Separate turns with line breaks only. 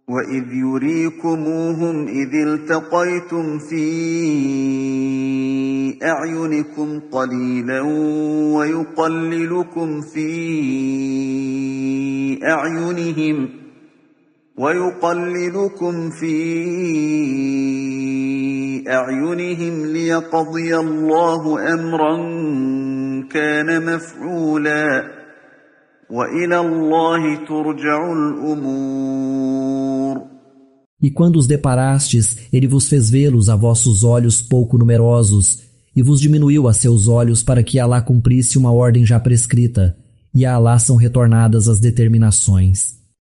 وإذ يريكموهم إذ التقيتم في أعينكم قليلا ويقللكم في أعينهم ليقضي الله أمرا كان مفعولا وإلى الله ترجع الأمور.
E quando os deparastes, ele vos fez vê-los a vossos olhos pouco numerosos, e vos diminuiu a seus olhos para que Alá cumprisse uma ordem já prescrita, e a Alá são retornadas as determinações.